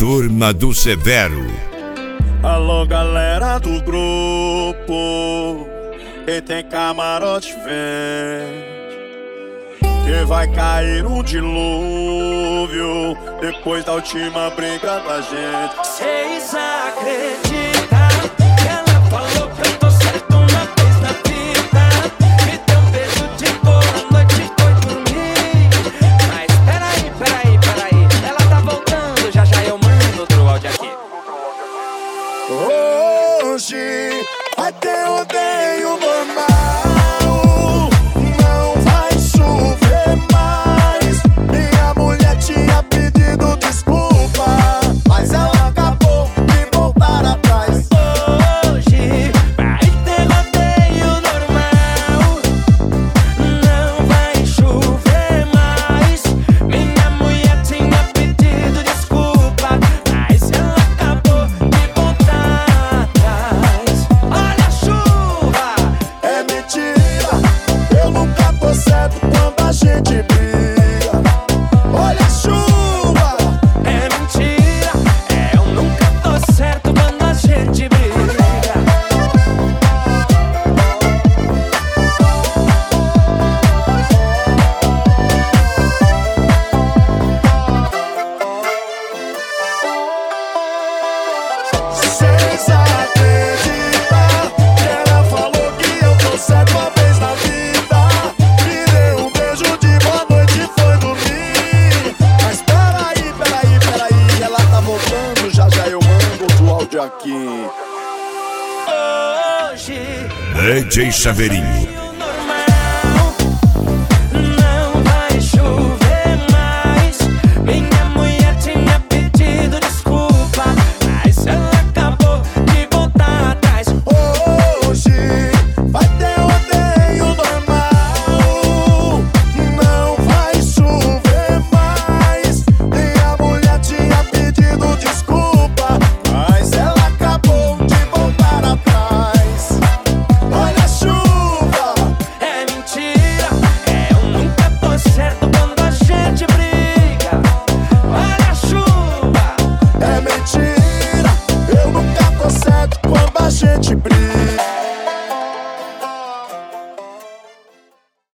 Turma do Severo. Alô, galera do grupo, quem tem camarote vem, que vai cair um dilúvio depois da última briga da gente. Cês acreditam que ela falou que eu tô certo uma vez na vida? Me deu um beijo de boa noite e foi dormir. Mas peraí, ela tá voltando, já eu mando outro áudio aqui. Hoje vai ter odeio normal, não vai chover mais. Minha mulher tinha pedido desculpa, mas ela acabou de voltar atrás. Hoje vai ter odeio normal, não vai chover mais. Minha mulher tinha pedido desculpa, mas ela acabou de voltar atrás. Olha a chuva, É mentira, eu nunca tô certo quando a gente briga. Olha a chuva, é mentira, eu nunca tô certo quando a gente briga. cês acreditam que ela falou que eu tô certo uma vez na vida? Me deu um beijo de boa noite e foi dormir. Mas peraí, ela tá voltando, já eu mando outro áudio aqui. Hoje DJ Chaveirinho.